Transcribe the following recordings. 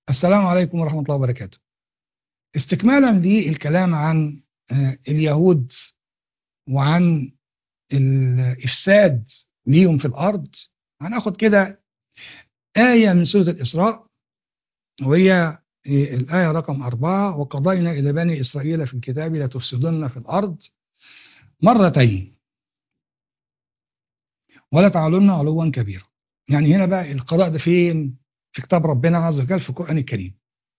السلام عليكم ورحمة الله وبركاته. استكمالا للكلام عن اليهود وعن الإفساد ليهم في الأرض، هناخد كده آية من سورة الإسراء، وهي الآية رقم 4: وقضينا إلى بني إسرائيل في الكتاب لتفسدن في الأرض مرتين ولا تعلن علوا كبيرا. يعني هنا بقى القضاء ده فين؟ في كتاب ربنا عز وجل في القرآن الكريم.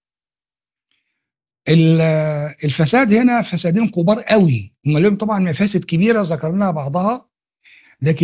الفساد هنا فسادين كبار قوي، هم لهم طبعا مفاسد كبيره ذكرناها بعضها، لكن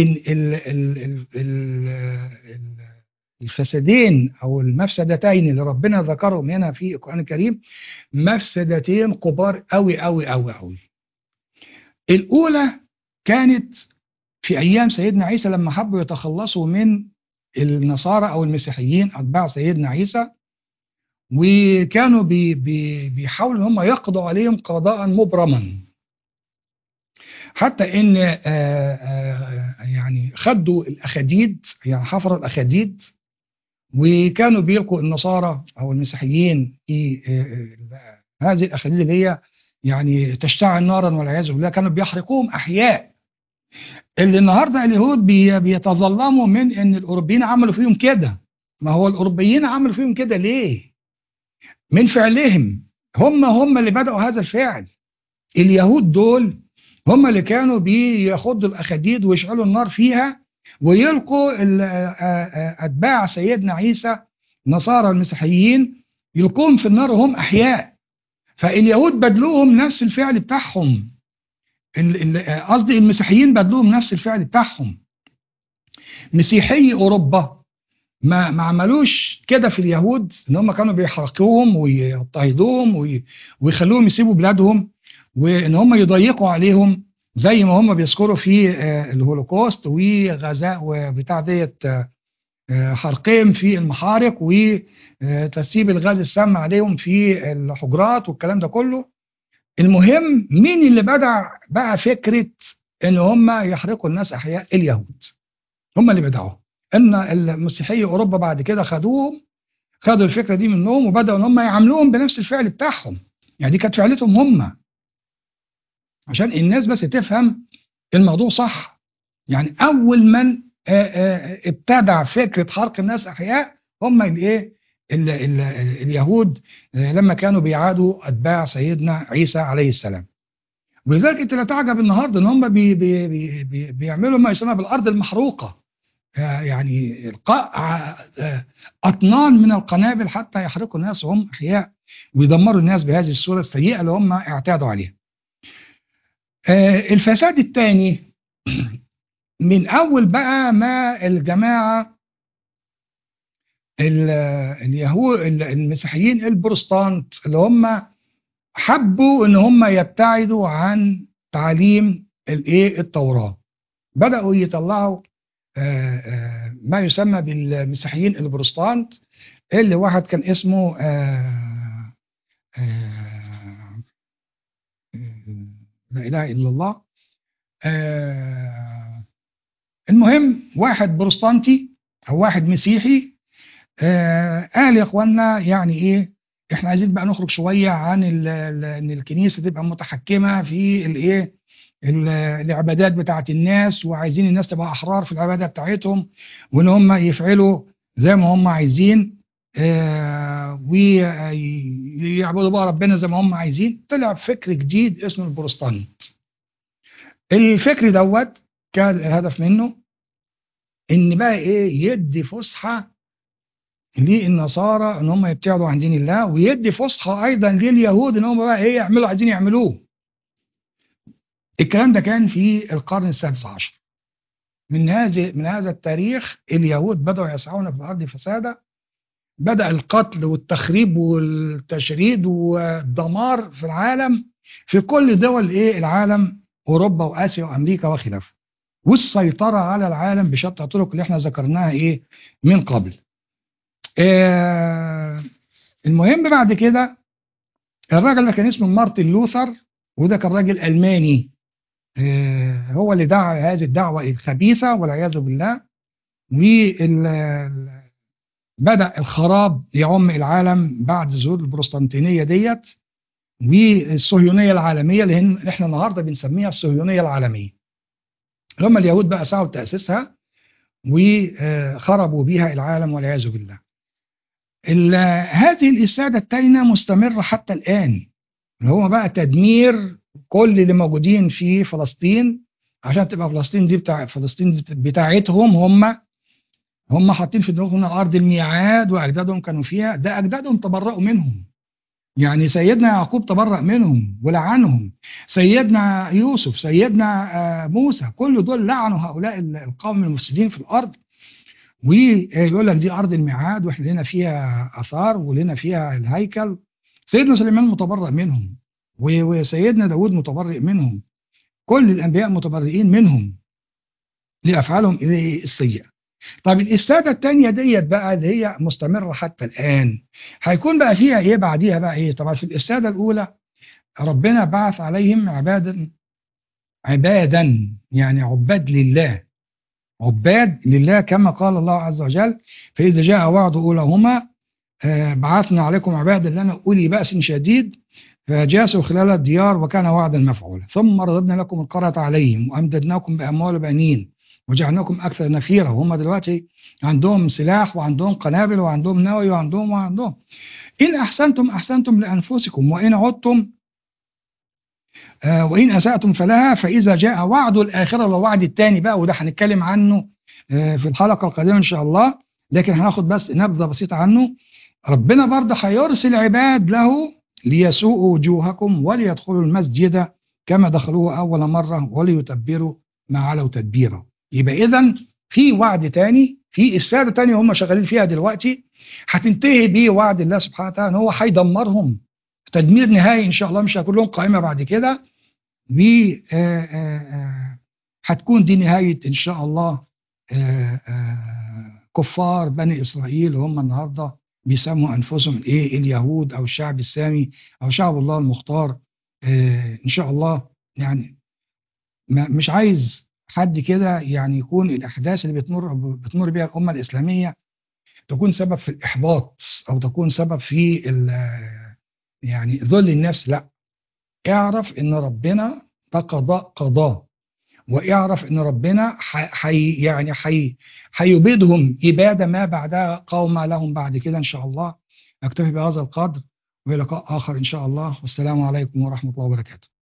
الفسادين او المفسدتين اللي ربنا ذكرهم هنا في القران الكريم مفسدتين كبار قوي قوي قوي قوي. الاولى كانت في ايام سيدنا عيسى لما حبوا يتخلصوا من النصارى او المسيحيين اتباع سيدنا عيسى، وكانوا بيحاولوا ان هم يقضوا عليهم قضاء مبرما، حتى ان يعني خدوا الاخاديد، يعني حفروا الاخاديد، وكانوا بيلقوا النصارى او المسيحيين في هذه الاخاديد اللي هي يعني تشتعل نارا والعياذ بالله، كانوا بيحرقوهم احياء. اللي النهارده اليهود بيتظلموا من ان الاوروبيين عملوا فيهم كده. ما هو الاوروبيين عملوا فيهم كده ليه؟ من فعلهم، هم اللي بدأوا هذا الفعل. اليهود دول هم اللي كانوا بياخدوا الاخاديد ويشعلوا النار فيها ويلقوا اتباع سيدنا عيسى نصارى المسيحيين، يلقوهم في النار وهم احياء. فاليهود بدلوهم نفس الفعل بتاعهم، قصدي المسيحيين بدلوهم نفس الفعل بتاعهم. مسيحي اوروبا ما عملوش كده في اليهود، ان هم كانوا بيحرقوهم ويضطهدوهم ويخلوهم يسيبوا بلادهم، وان هم يضيقوا عليهم زي ما هم بيذكروا في الهولوكوست وغزاء وبتاع ديت، حرقهم في المحارق وتسيب الغاز السام عليهم في الحجرات والكلام ده كله. المهم مين اللي بدع بقى فكرة ان هم يحرقوا الناس احياء؟ اليهود هم اللي بدعوها. ان المسيحيه اوروبا بعد كده خدوا الفكره دي منهم وبداوا ان هم يعاملوهم بنفس الفعل بتاعهم. يعني دي كانت فعلتهم هم، عشان الناس بس تفهم الموضوع صح. يعني اول من ابتدع فكره حرق الناس احياء هم الايه؟ اليهود، لما كانوا بيعادوا اتباع سيدنا عيسى عليه السلام. ولذلك انت لا تعجب النهارده ان هم بيعملوا ما يسمى بالارض المحروقه، يعني القاء اطنان من القنابل حتى يحرقوا الناس وهم احياء ويدمروا الناس بهذه الصوره السيئه اللي هم اعتادوا عليها. الفساد الثاني من اول بقى ما الجماعه اليهود المسيحيين البروتستانت اللي هم حبوا ان هم يبتعدوا عن تعاليم الايه التوراه، بداوا يطلعوا ما يسمى بالمسيحيين البروتستانت، اللي واحد كان اسمه لا اله الا الله. المهم واحد بروتستانتي او واحد مسيحي قال يا اخوانا يعني ايه، احنا عايزين بقى نخرج شويه عن ان الكنيسه تبقى متحكمه في الايه العبادات بتاعت الناس، وعايزين الناس تبقى احرار في العباده بتاعتهم وان هم يفعلوا زي ما هم عايزين، ويعبدوا بقى ربنا زي ما هم عايزين. طلع فكر جديد اسمه البروتستانت. الفكر دوت كان الهدف منه ان بقى ايه؟ يدي فسحه للنصارى ان هم يبتعدوا عن دين الله، ويدي فسحه ايضا لليهود ان هم بقى ايه؟ يعملوا عايزين يعملوه. الكلام ده كان في القرن السادس عشر. من هذا التاريخ اليهود بدأوا يسعون في الارض فسادا، بدأ القتل والتخريب والتشريد والدمار في العالم، في كل دول ايه العالم، اوروبا واسيا وامريكا وخلافه، والسيطره على العالم بشتى الطرق اللي احنا ذكرناها ايه من قبل. المهم بعد كده الراجل اللي كان اسمه مارتن لوثر، وده كان راجل الماني، هو اللي دعا هذه الدعوه الخبيثه والعياذ بالله. بدأ الخراب يعم العالم بعد ظهور البروتستانتينية ديت والصهيونية العالمية اللي احنا النهارده بنسميها الصهيونية العالمية، اللي هم اليهود بقى سعوا لتأسيسها وخربوا بها العالم والعياذ بالله. هذه الإفسادة التانية مستمرة حتى الآن، اللي هو بقى تدمير كل اللي موجودين في فلسطين، عشان تبقى فلسطين دي بتاعتهم هم حاطين في دماغهم أرض الميعاد وأجدادهم كانوا فيها، ده أجدادهم تبرؤوا منهم. يعني سيدنا يعقوب تبرأ منهم ولعنهم، سيدنا يوسف، سيدنا موسى، كل دول لعنوا هؤلاء القوم المفسدين في الأرض، ويقول لك دي أرض الميعاد وإحنا لنا فيها آثار ولنا فيها الهيكل. سيدنا سليمان متبرأ منهم، وسيدنا داود متبرئ منهم، كل الأنبياء متبرئين منهم لأفعالهم السيئة. طب الإفسادة التانية ديت بقى اللي هي مستمرة حتى الآن، هيكون بقى فيها إيه بعديها بقى إيه؟ طبعا في الإفسادة الأولى ربنا بعث عليهم عبادا يعني عباد لله، عباد لله كما قال الله عز وجل: فإذا جاء وعد أولاهما بعثنا عليكم عبادا لنا أولي بأس شديد فجاسوا خلال الديار وكان وعدا مفعولا ثم رددنا لكم القرة عليهم وأمددناكم بأموال وبنين وجعلناكم أكثر نفيرا. وهم دلوقتي عندهم سلاح وعندهم قنابل وعندهم نووي وعندهم إن أحسنتم أحسنتم لأنفسكم وإن عدتم وإن أسأتم فلها فإذا جاء وعد الآخرة والوعد الثاني بقى، وده هنتكلم عنه في الحلقة القادمة إن شاء الله، لكن هناخد بس نبذة بسيطة عنه. ربنا برضه هيرسل عباد له ليسوءوا وجوهكم وليدخلوا المسجد كما دخلوه أول مرة وليتبروا ما علوا تدبيرا. يبقى إذن في وعد تاني، في إفسادة تانية هم شغالين فيها دلوقتي، هتنتهي بيه وعد الله سبحانه وتعالى إن هو هيدمرهم تدمير نهائي إن شاء الله، مش هيكون لهم قائمة بعد كده، و هتكون دي نهاية إن شاء الله كفار بني إسرائيل، هم النهاردة بيسموا أنفسهم إيه؟ اليهود أو الشعب السامي أو شعب الله المختار. إن شاء الله يعني مش عايز حد كده يعني يكون الأحداث اللي بتمر بها الأمة الإسلامية تكون سبب في الإحباط أو تكون سبب في يعني ذل النفس. لا، اعرف إن ربنا ده قضاء، واعرف ان ربنا هيبيدهم اباده ما بعدها قوم لهم بعد كده ان شاء الله. اكتفي بهذا القدر والى لقاء اخر ان شاء الله، والسلام عليكم ورحمه الله وبركاته.